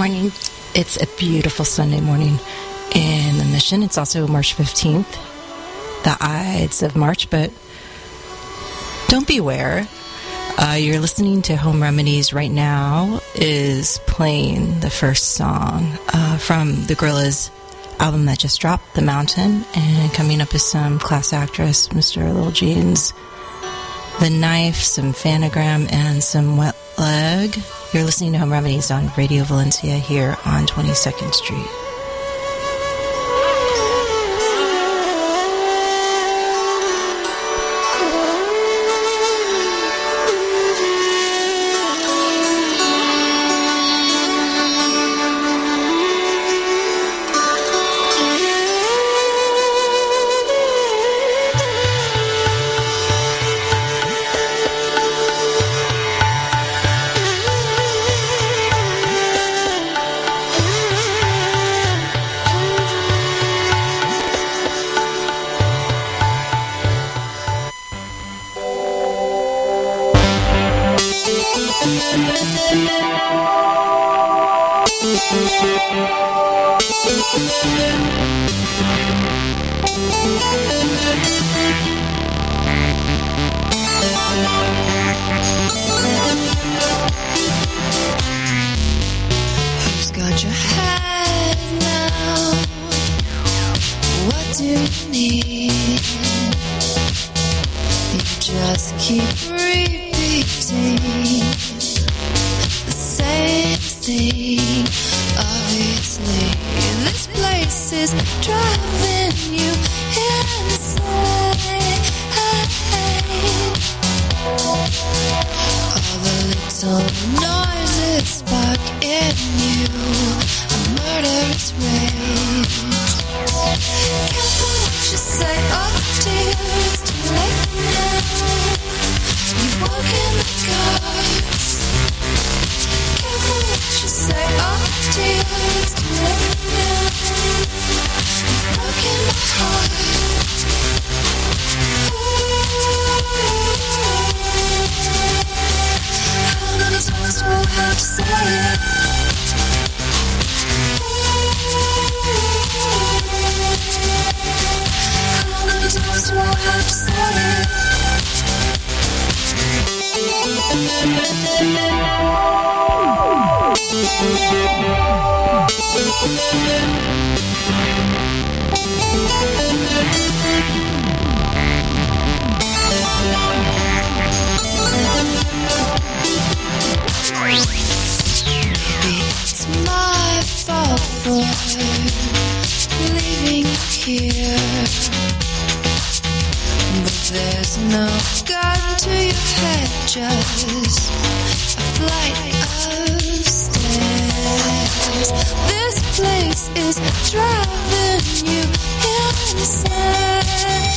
morning. It's a beautiful Sunday morning in the Mission. It's also March 15th, the Ides of March, but don't beware. You're listening to Home Remedies right now is playing the first song from the Gorillaz album that just dropped, The Mountain, and coming up is some class actress, Mr. Lil Jeans, The Knife, some Phanogram, and some Wet Leg. You're listening to Home Remedies on Radio Valencia here on 22nd Street. Who's got your head now? What do you need? You just keep repeating the same thing. Obviously, this place is driving you insane. All the little noises spark in you a murderous rage. Careful what you say, oh dear, it's too late now. You've woken the gods. Careful what you say, oh dear, it's too late now. You've broken my heart. How many times do I have to say it? How many times do I have to say Maybe it's my fault for leaving you here, but there's no gun to your head, just a flight of stairs. This place is driving you insane.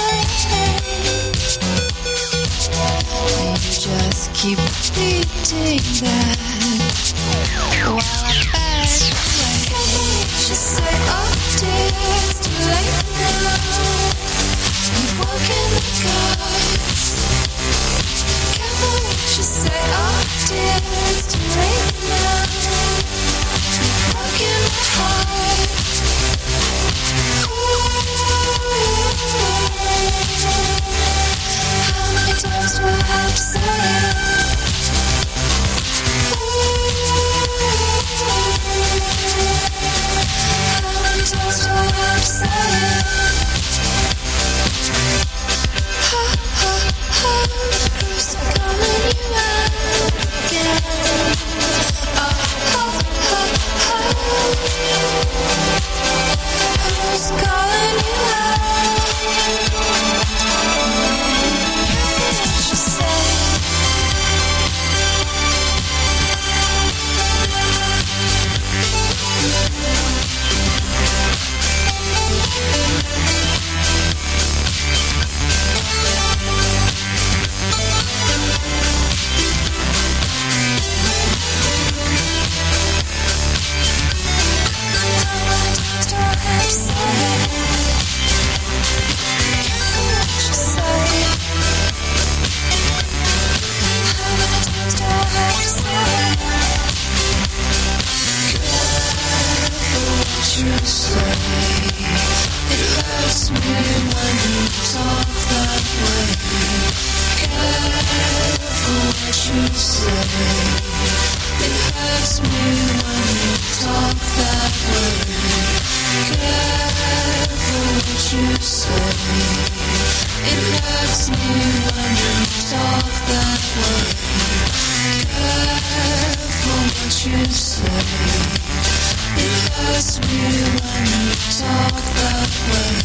You just keep repeating that while I back away. Just say, oh dear, it's too late now. You've woken the gods. Careful what you say, oh dear, it's too late now. You've broken my heart. How many times do I have to say it? How many times do I have to say it? Who's calling you out again? hurts me when you talk that way. Careful what you say. It hurts me when you talk that way. Careful what you say. It hurts me when you talk that way. Careful what you say. It hurts me when you talk that way.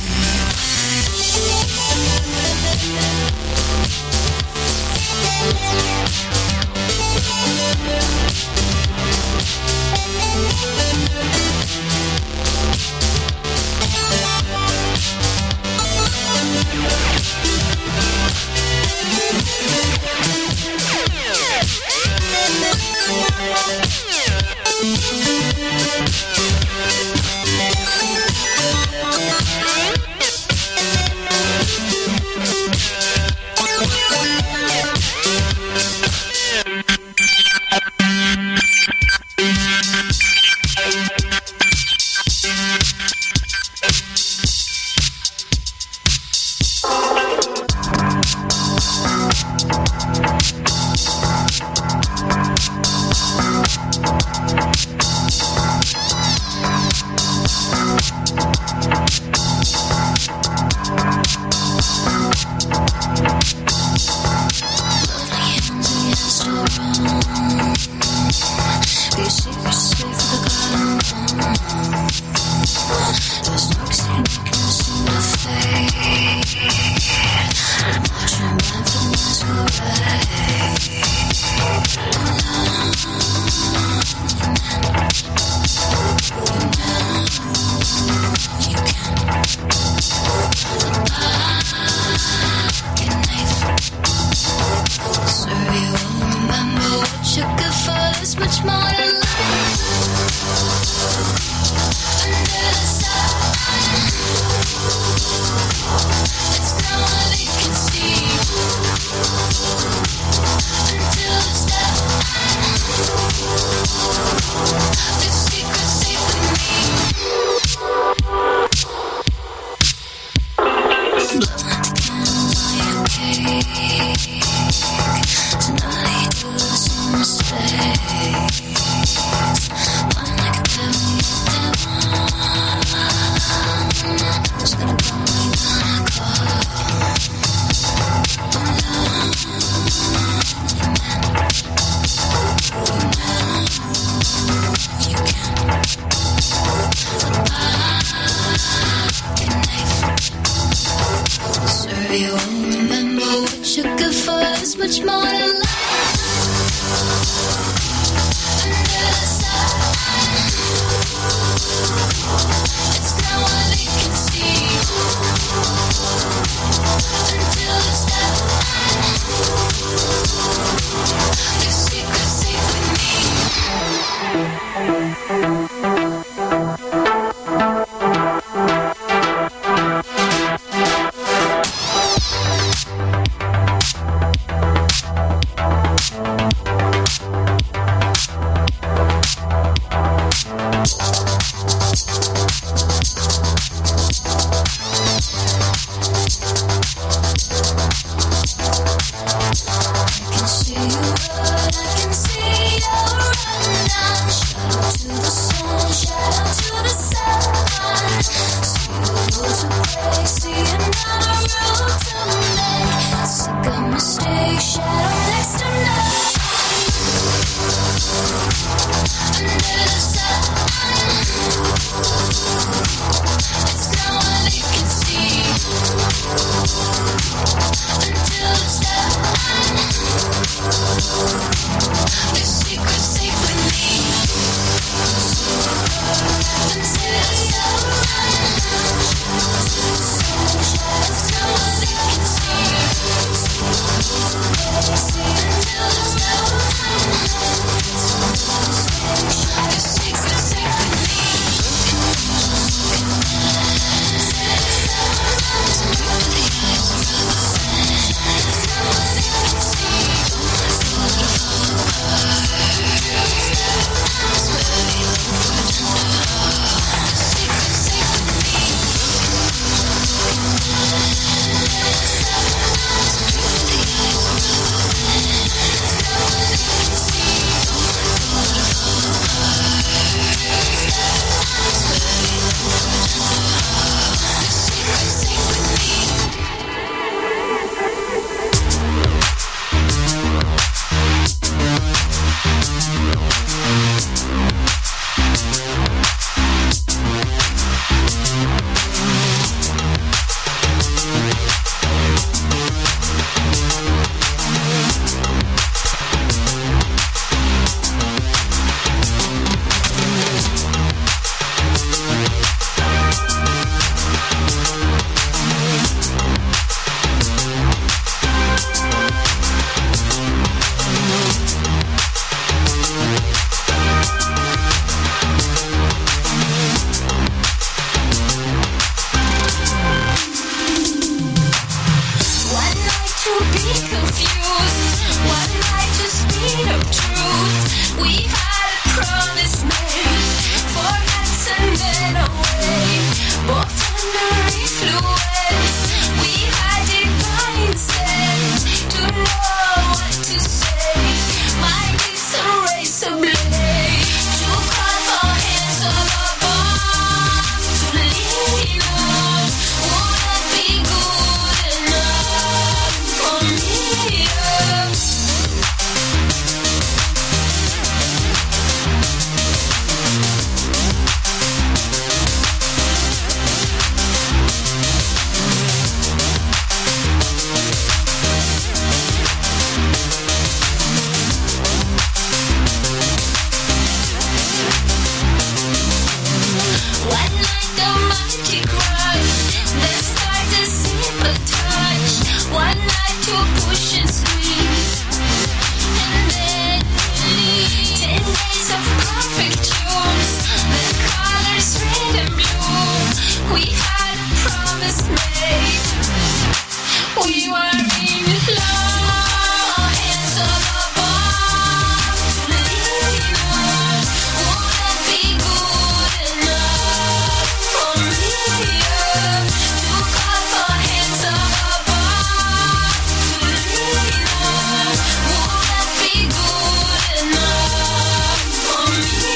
romantic ride. Then start a simple touch. One night to push and squeeze. And then 10 days of perfect tunes. The colors red and blue. We had a promise made. We were in love. Hands up above. To lean on. Wouldn't be good enough for me. To call for hands up above. To lean on. Wouldn't be good enough for me.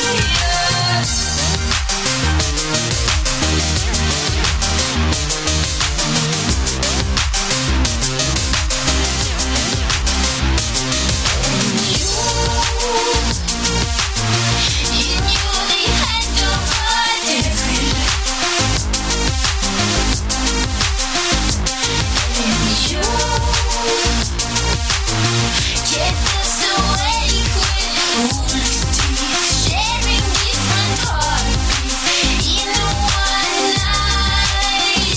You knew they had nobody. You kept us awake with wolves' teeth, sharing different heartbeats in one night.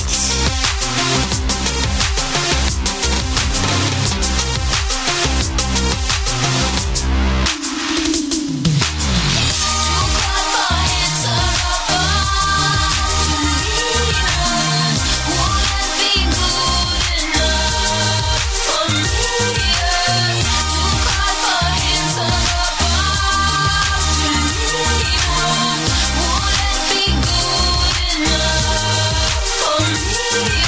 To call for hands up above. To lean on. Wouldn't be good enough for me. To call for hands up above. To lean on. Wouldn't be good enough for me.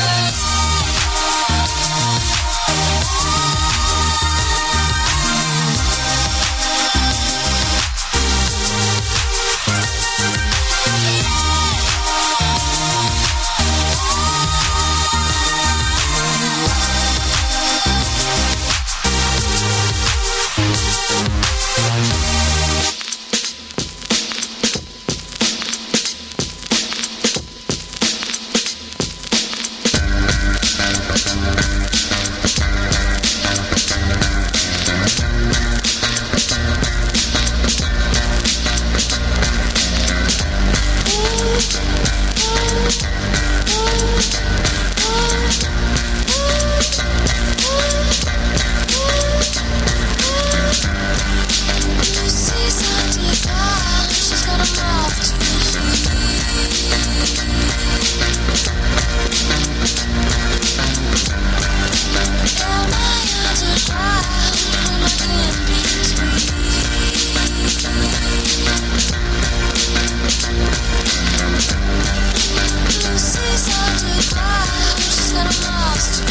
Lucy's underground. She's got a mouth to Am I underground? Am I in between? Lucy's underground. She's got a mouth to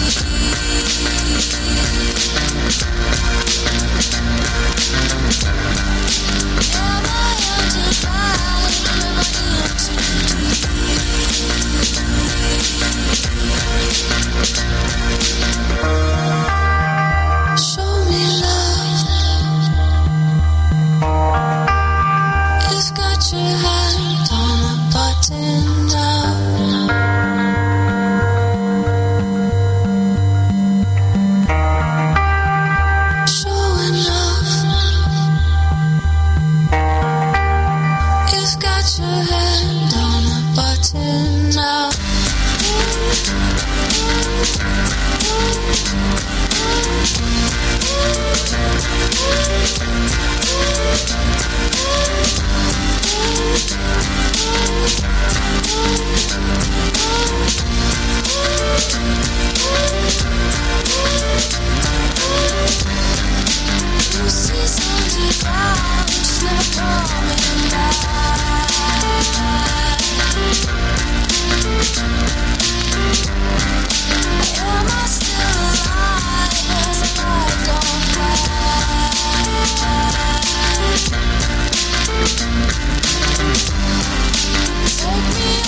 Am I underground? Am I in too deep? Show me love. You've got your hand on a button now. Show enough. You've got your hand on a button now. Lucy's underground. She's never coming back. Am I still alive? As if I don't have. Take me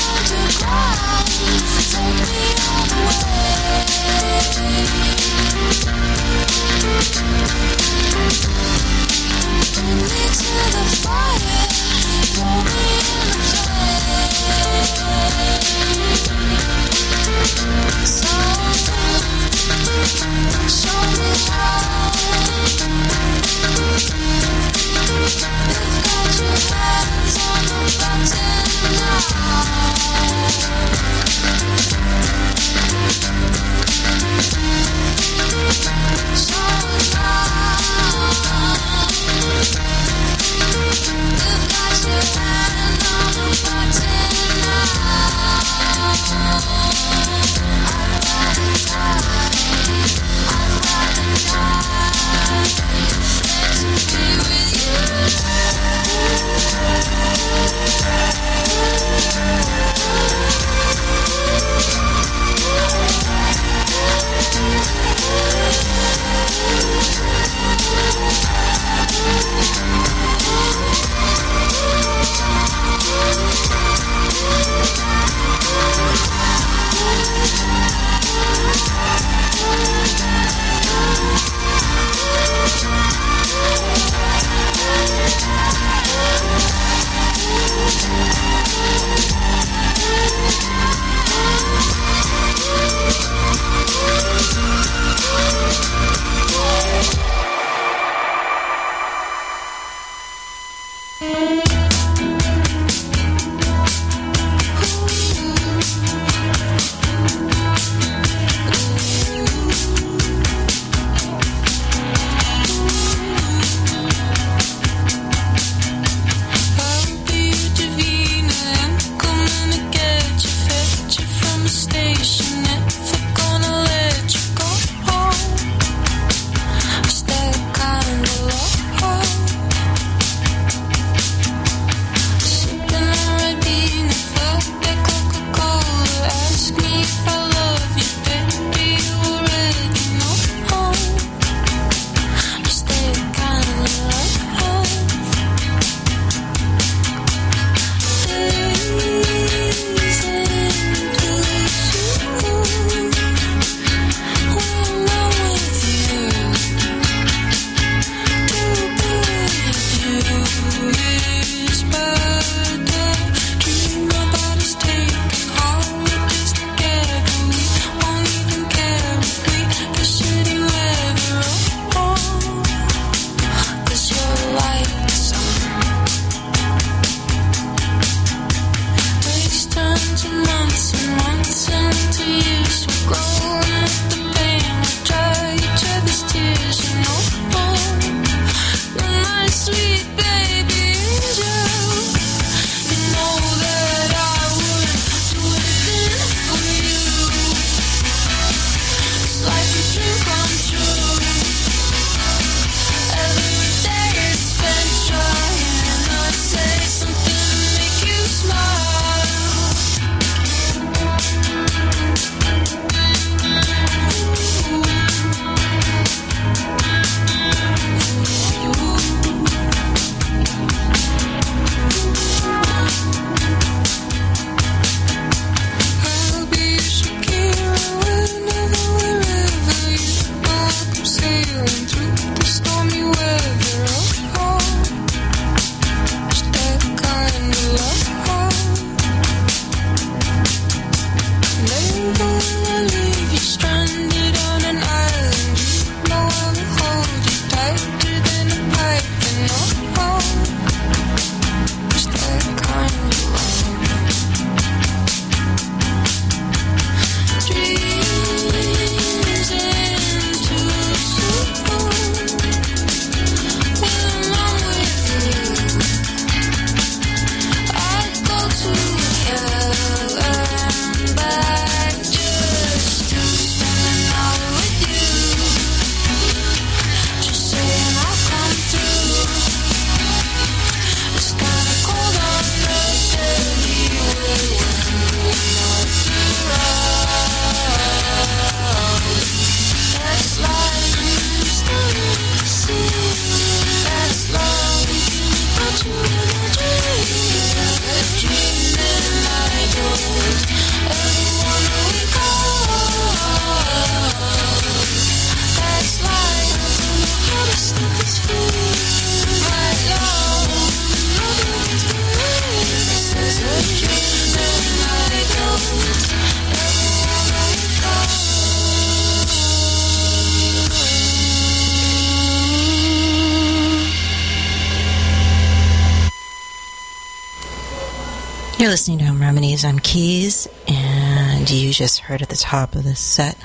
You're listening to Home Remedies. I'm Keys, and you just heard at the top of the set,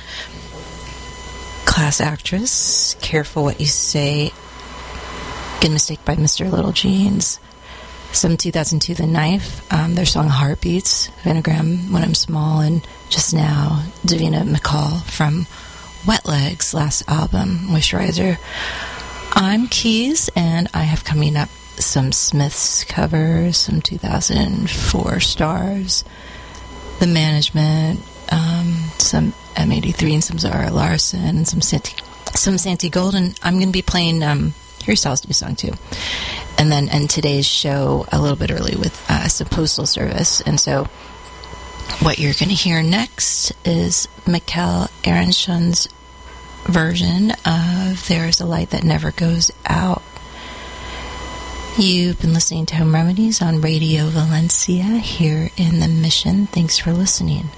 Class Actress, Careful What You Say, Good Mistake by Mr. Little Jeans. Some 2002, The Knife, their song Heartbeats, Vanagram, When I'm Small, and just now, Davina McCall from Wet Legs' last album, Moisturizer. I'm Keys, and I have coming up some Smiths covers, some 2004 stars, The Management, some M83 and some Zara Larson, and some Santi Gold, and I'm going to be playing Hairstyle's new song too. And then end today's show a little bit early with some Postal Service. And so what you're going to hear next is Mikkel Aronson's version of There's a Light That Never Goes Out. You've been listening to Home Remedies on Radio Valencia here in the Mission. Thanks for listening.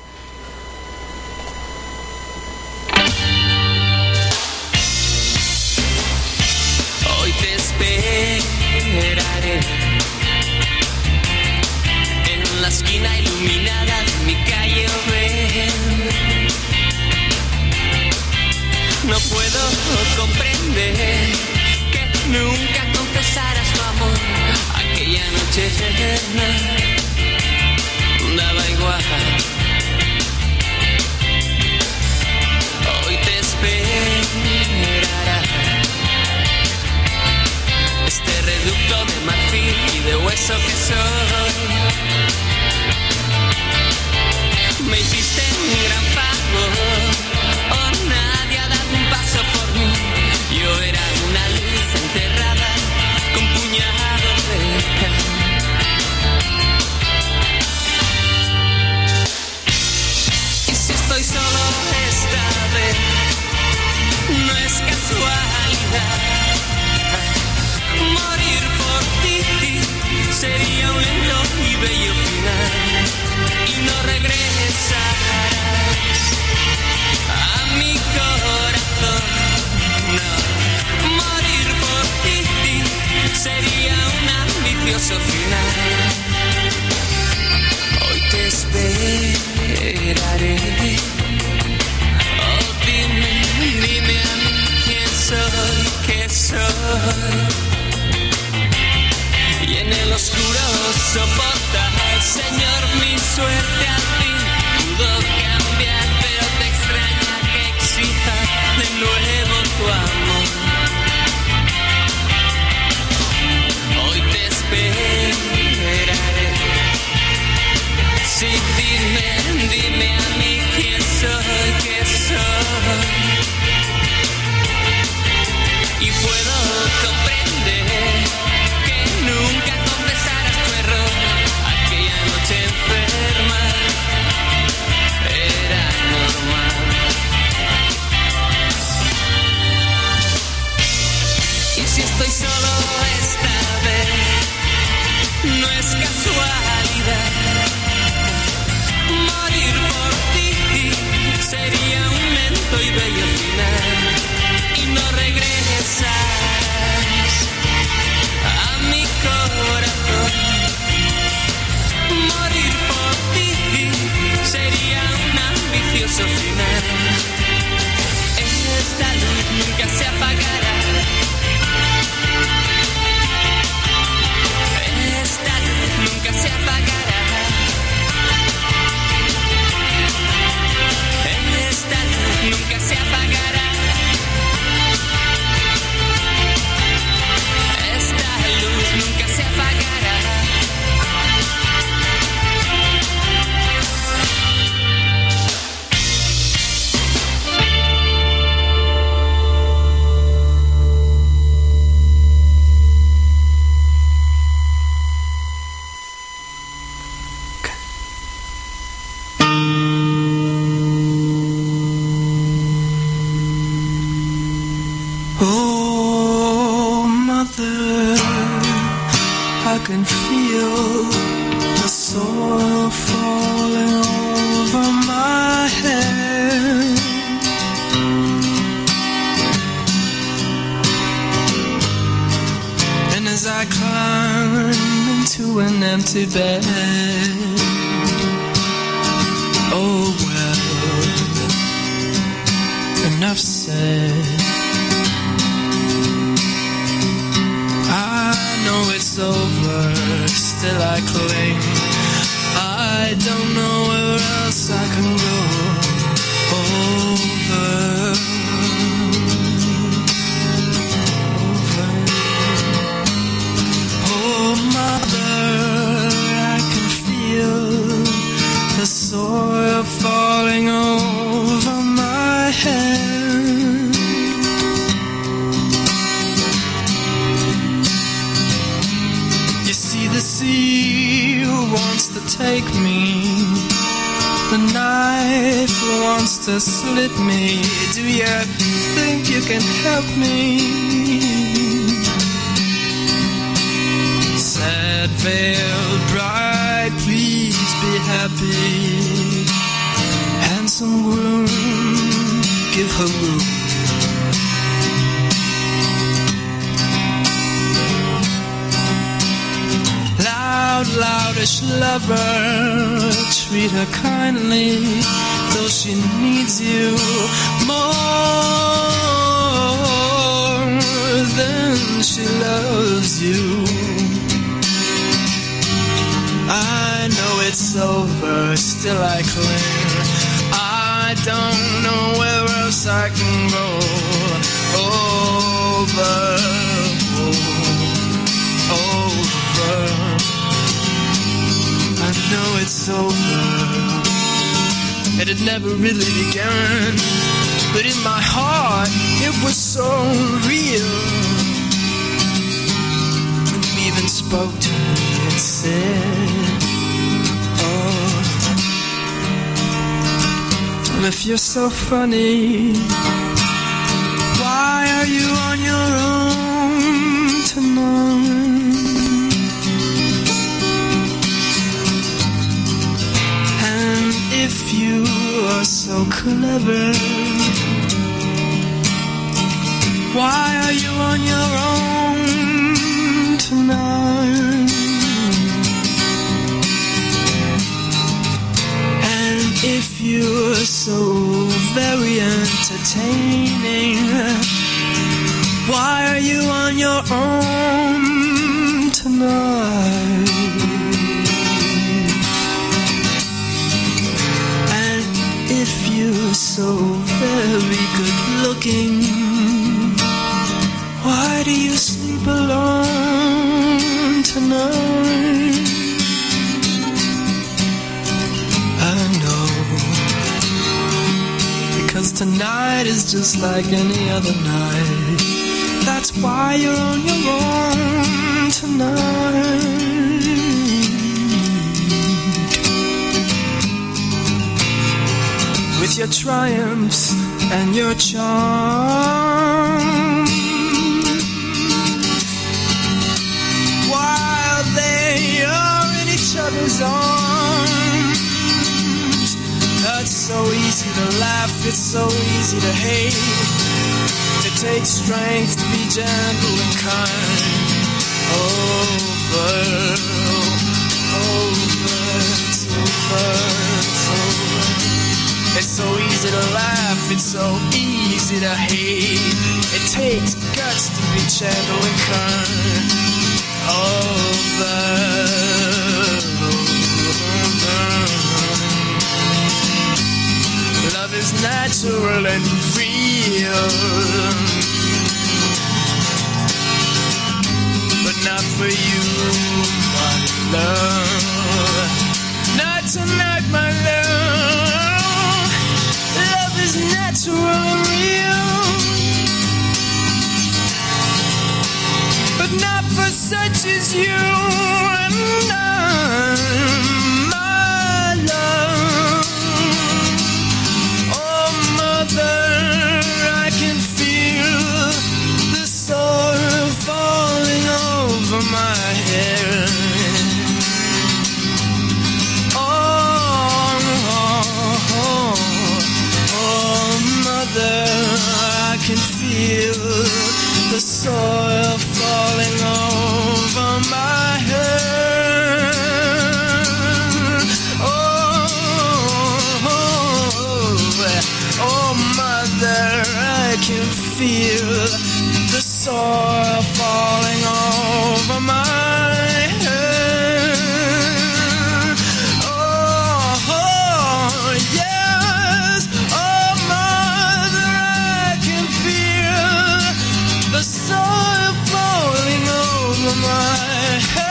Hoy te esperaré en la esquina iluminada de mi calle Oven. No puedo comprender que nunca confesaras tu amor. Aquella noche eterna daba igual. Hoy te esperará este reducto de marfil y de hueso que soy. Me hiciste un gran favor, oh, nadie ha dado un paso por mí. Yo era una luz enterrada con puñados de cal. Y si estoy solo esta vez, no es casualidad. Morir por ti sería un lento y bello final. Y no regresarás a mi corazón, no. Morir por ti sería un ambicioso final. Hoy te esperaré. Oh, dime a mí quién soy, qué soy. Y en el oscuro soportar, Señor, mi suerte al fin pudo cambiar, pero te extraña que exija de nuevo tu amor. Hoy te esperaré. Sí, dime a mí quién soy, qué soy. Y puedo comprender que nunca confesaras tu error. Aquella noche enferma era normal. Y si estoy solo esta vez, no es casualidad. Morir por ti sería un lento y bello final. Y no regresarás a mi corazón. Morir por ti sería un ambicioso final. Esta luz nunca se apagará. Esta luz nunca se apagará. Esta luz nunca se apagará. Esta luz nunca se apagará. Oh, mother, I can feel the soil falling over my head. And as I climb into an empty bed, said. I know it's over, still I cling. I don't know where else I can go. Over. Oh, mother, I can feel the soil falling over my head. You see, the sea wants to take me, the knife wants to slit me. Do you think you can help me? Sad veiled bride, please be happy. Handsome groom, give her room. Loud, loudish lover, treat her kindly, though she needs you more than she loves you. I know it's over, still I cling. I don't know where else I can go. Over, over. I know it's over. It had never really begun, but in my heart it was so real. And you even spoke to me and said, oh, well, if you're so funny, why are you on your own tonight? And if you are so clever, why are you on your own tonight? And if you're so very entertaining, why are you on your own tonight? And if you're so very good looking, why do you sleep alone tonight? I know, because tonight is just like any other night. That's why you're on your own tonight. With your triumphs and your charm, while they are in each other's arms. It's so easy to laugh, it's so easy to hate. It takes strength to be gentle and kind. Over, over, it's over, it's over. It's so easy to laugh, it's so easy to hate. It takes guts to be gentle and kind. Over, over. Love is natural and real, but not for you, my love. Not tonight, my love. Love is natural and real, but not for such as you and I, my love. Oh, mother, I can feel the soil falling over my head. Mother, I can feel the soil falling over my head. can feel the soil falling over my head. Oh, yes, oh, mother, I can feel the soil falling over my head.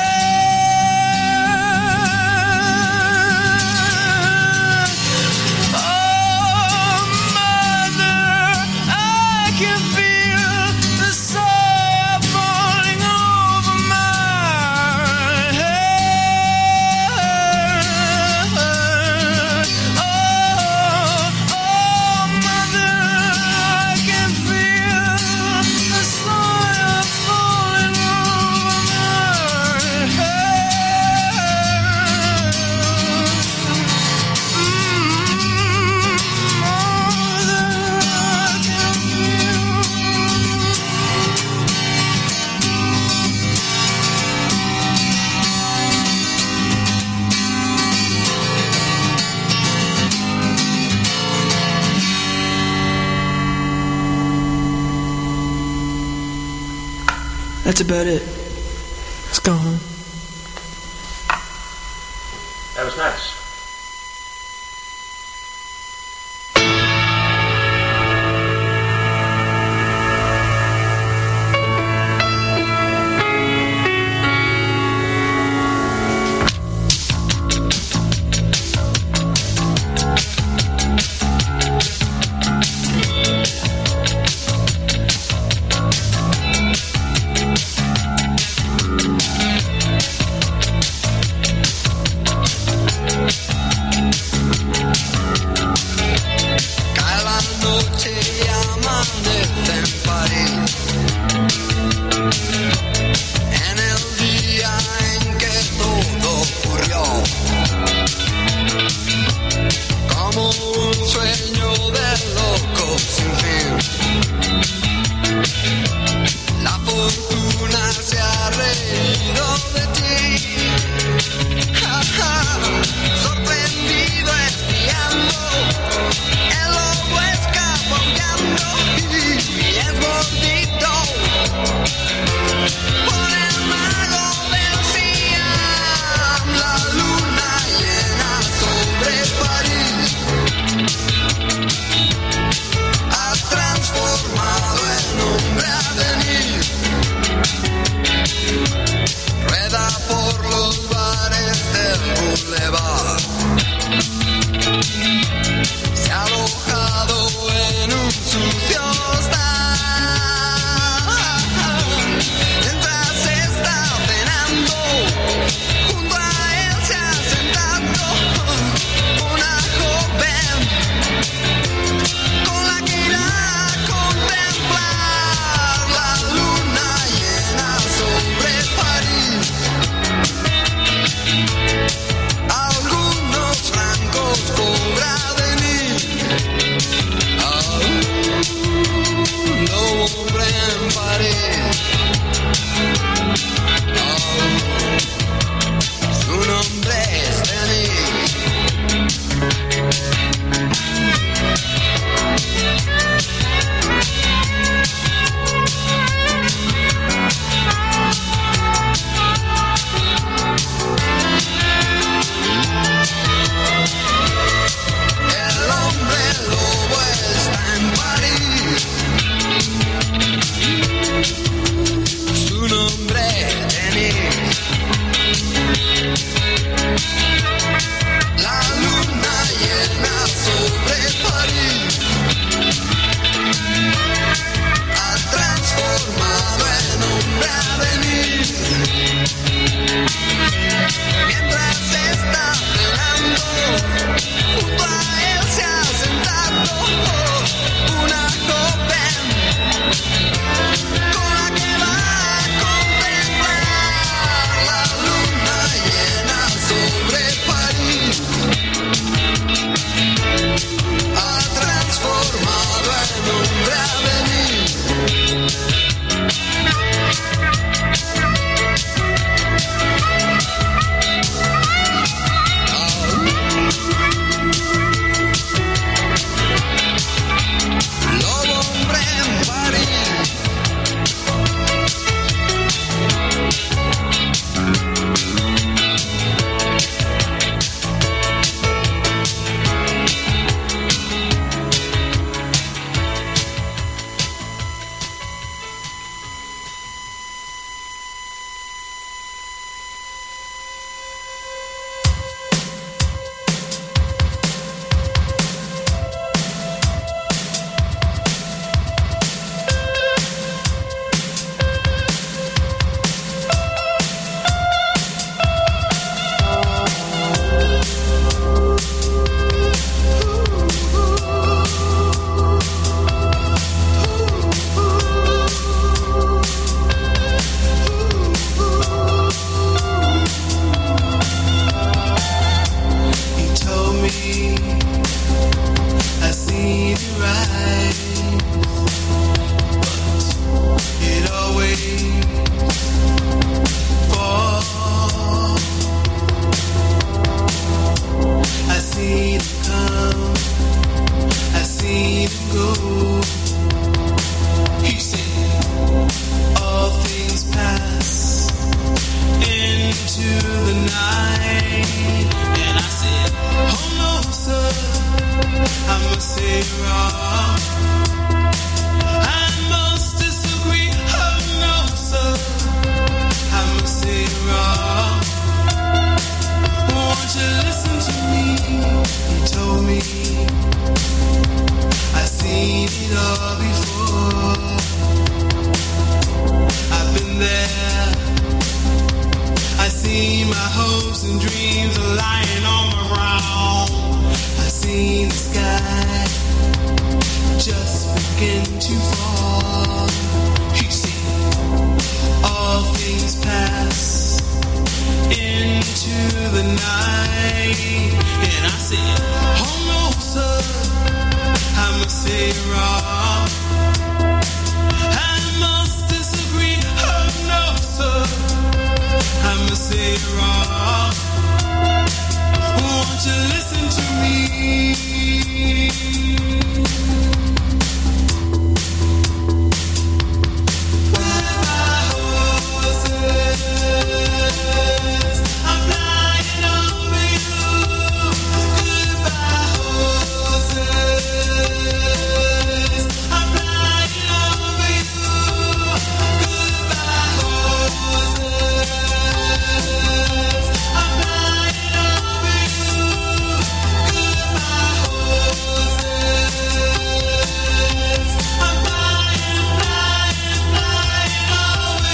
That's about it. Let's go home. That was nice. Algunos francos cobrados. you right, but it always falls. I see them come, I see them go. He said, all things pass into the night. And I said, oh no, sir, I must say wrong. I must disagree, oh no, sir, I must say wrong. Won't you listen to me? He told me, I've seen it all before. I've been there. I see my hopes and dreams are lying on the ground. I see the sky just begin to fall. He said, all things pass into the night. And I said, oh no, sir, I must say wrong. I must disagree, oh no, sir, I must say wrong. Won't you listen to me? Goodbye horses, I'm flying over you. Goodbye horses, I'm flying over you. Goodbye horses, I'm flying over you. Goodbye horses, I'm flying, flying, flying over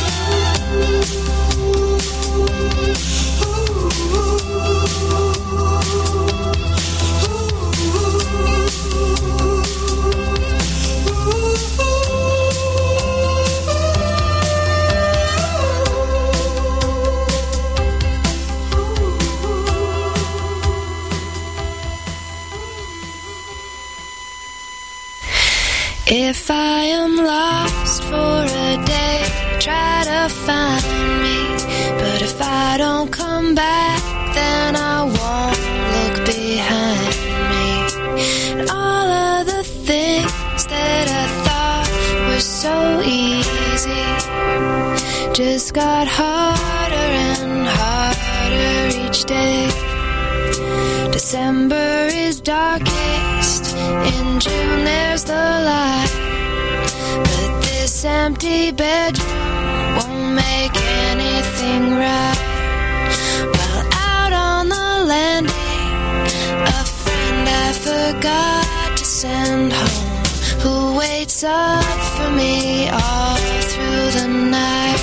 If I am lost for a day, try to find me. But if I don't come back, then I won't look behind me. And all of the things that I thought were so easy just got harder and harder each day. December is darkest, in June there's the light. But this empty bedroom won't make anything right. While out on the landing, a friend I forgot to send home, who waits up for me all through the night.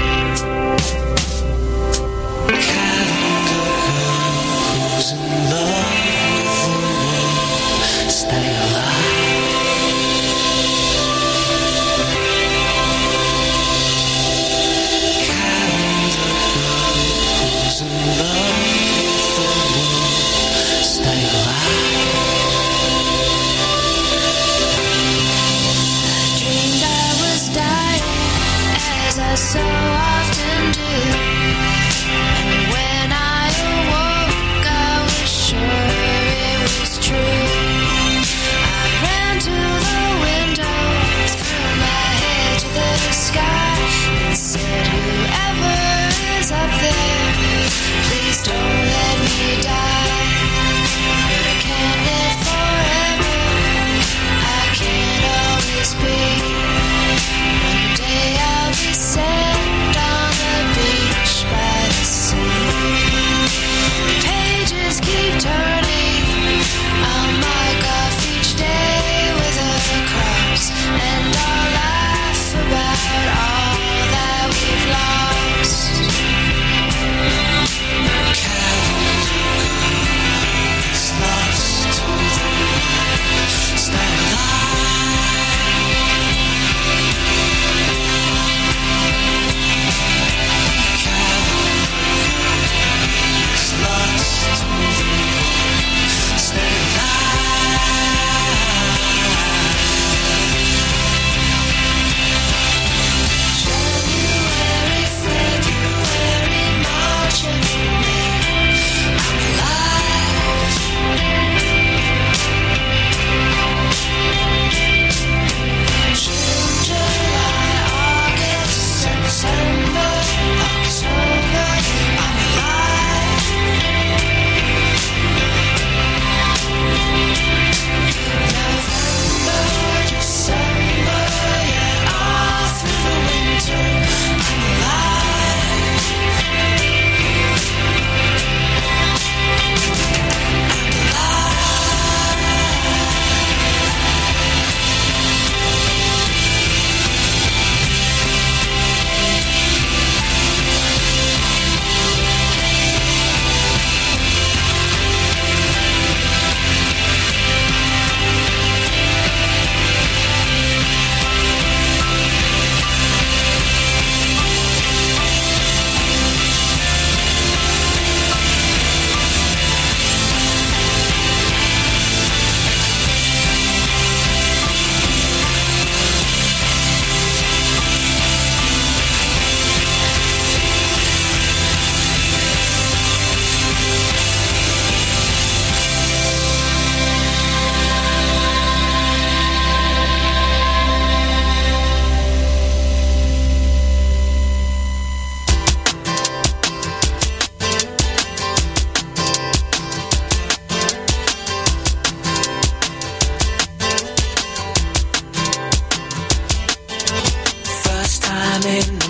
who's in love with the world, stay alive. Calendar girl, who's in love with the world, stay alive.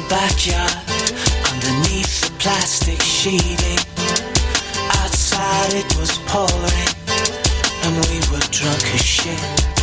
backyard, underneath the plastic sheeting. Outside it was pouring, and we were drunk as shit.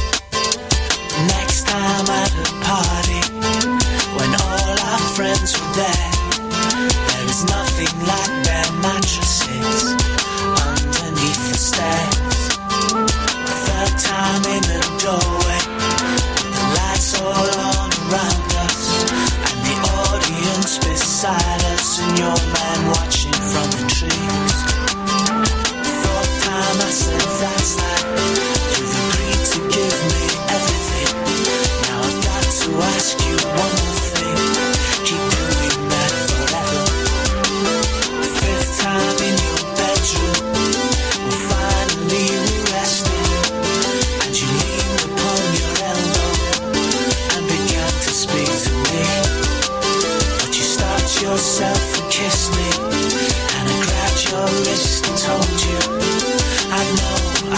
Next time at a party, when all our friends were there, there is nothing like their mattresses underneath the stairs. Third time in the doorway, with the lights all on around us, and the audience beside us, and your man watching from the trees. Fourth time I said that's that, you've agreed to give me everything. Now I've got to ask you one more thing, keep doing that forever. Fifth time in your bedroom, well finally we rested, and you leaned upon your elbow and began to speak to me. But you stopped yourself and kissed me, and I grabbed your wrist and told you, I know,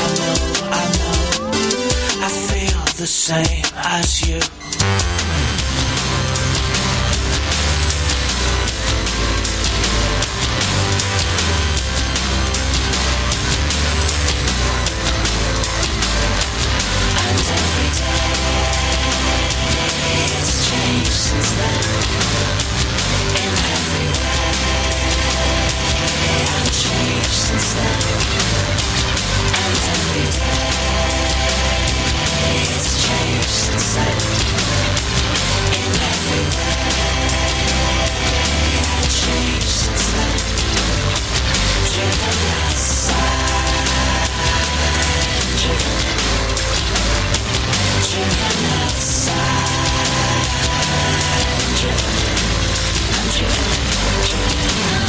I feel the same as you. And every day it's changed since then. In every way I've changed since then. And every day it's changed since then. In every way I've changed since then. Driven outside, driven outside, I'm driven.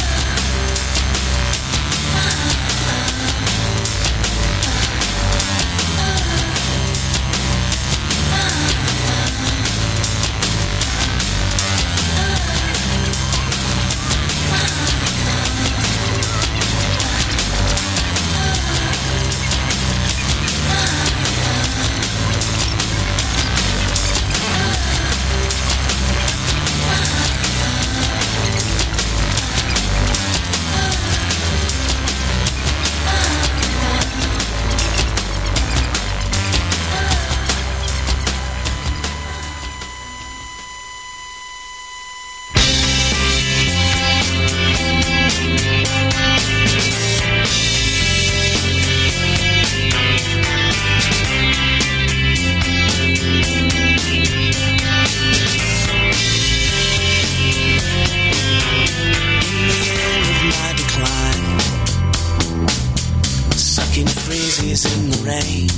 In the rain,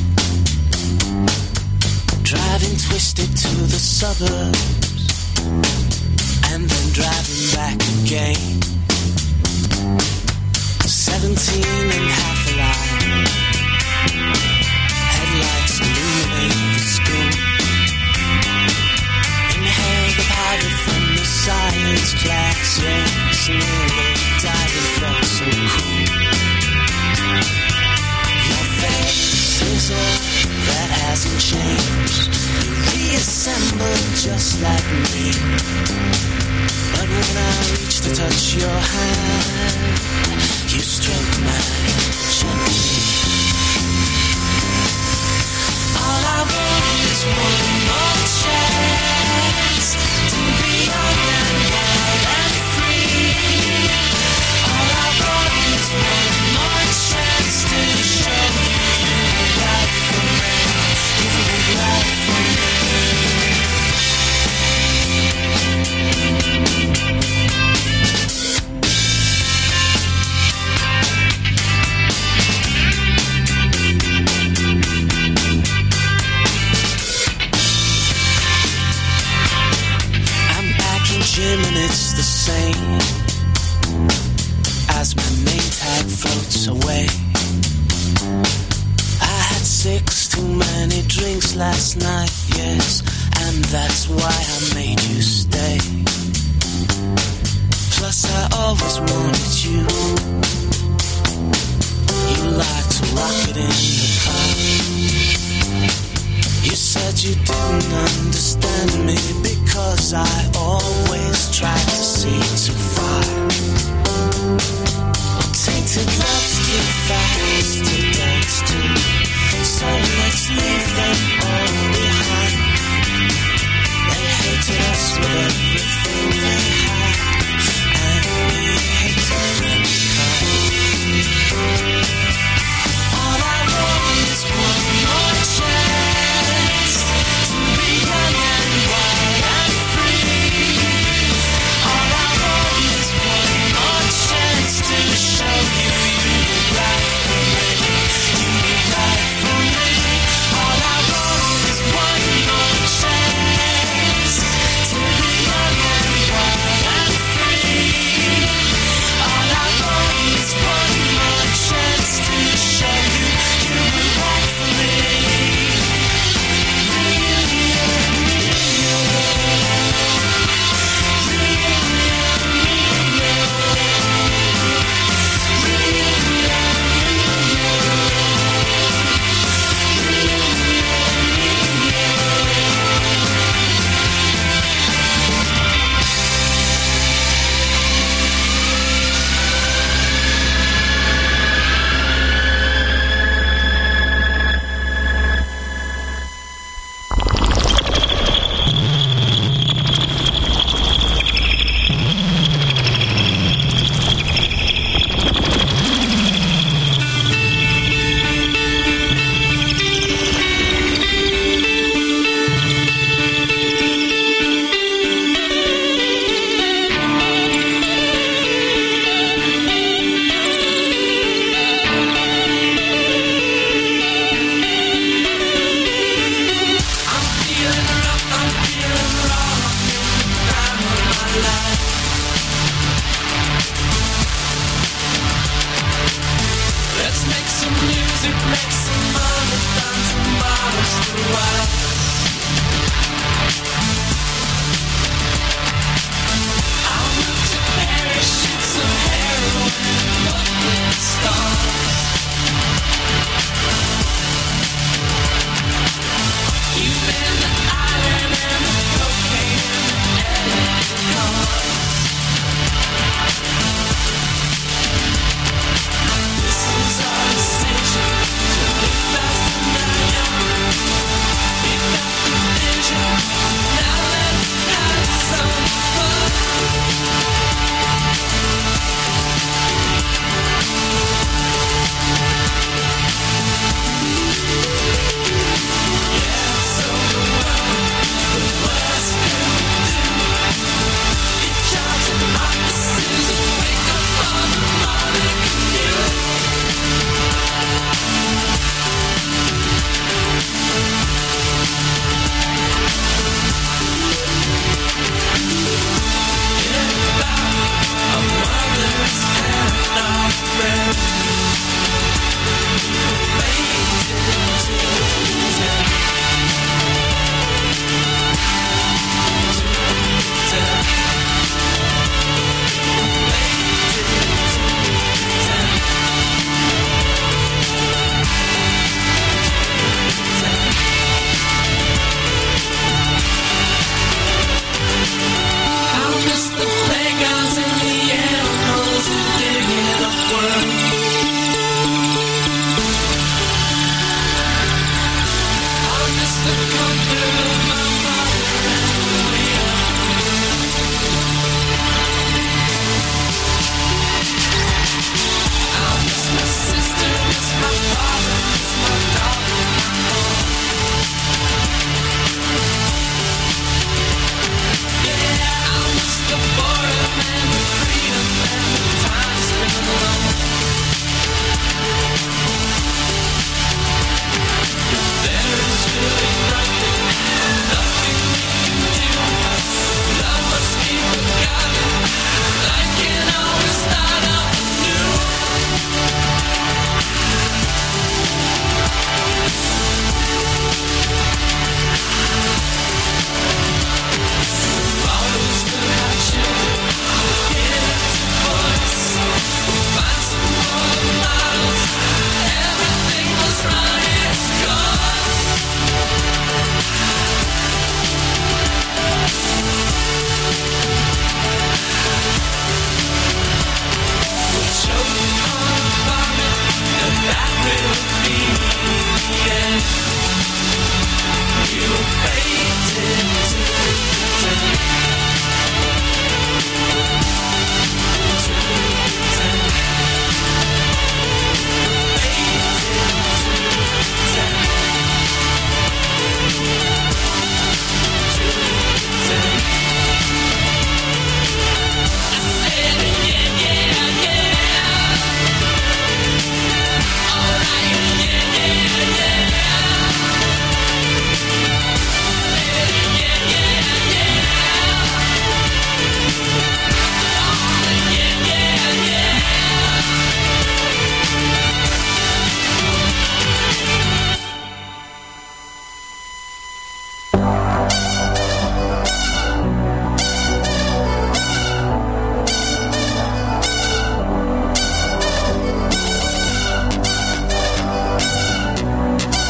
driving twisted to the suburbs, and then driving back again. 17 and half alive, headlights illuminate the school. Inhale the powder from the science class, yes, nearly died and felt so cool. Is all that hasn't changed. You reassemble just like me. But when I reach to touch your hand, you stroke mine gently. All I want is one more chance to be young and wild and free. All I want is one more chance to show you. Gym and it's the same as my name tag floats away. I had 6 too many drinks last night, yes, and that's why I made you stay. Plus I always wanted you. You like to rock it in the car. You said you didn't understand me because I always just tried to see too far. Well, tainted love's too fast to dance to, so let's leave them all behind. They hated us with everything they had, and we hated them kind. All I want is one more chance to be young and wild and free. All I want is one more chance to show you were right for me. You were right for me. All I want is one more chance to be young and wild and free. All I want is one more chance to show you were right for me. Let's make some music, make some money, find some bottles for wine. I'll move to Paris, shoot some heroin, look at the stars. You man the iron and the cocaine and the cars. This is our decision to live fast and die young. We've got the vision, now let's have some fun. Yeah, so the worst can do. Each other's opposites and make up on the modern commute. I'll miss the playgrounds and the animals who dig it upward. I'll miss the comfort of